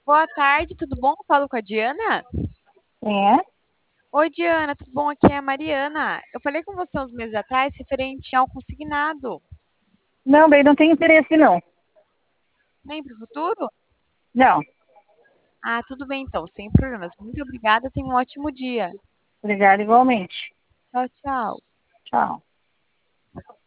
Boa tarde, tudo bom? Falo com a Diana? É? Oi, Diana, tudo bom? Aqui é a Mariana. Eu falei com você uns meses atrás referente ao consignado. Não, daí não tem interesse, não. Nem para o futuro? Não. Ah, tudo bem então, sem problemas. Muito obrigada, tenha um ótimo dia. Obrigada igualmente. Tchau, tchau. Tchau.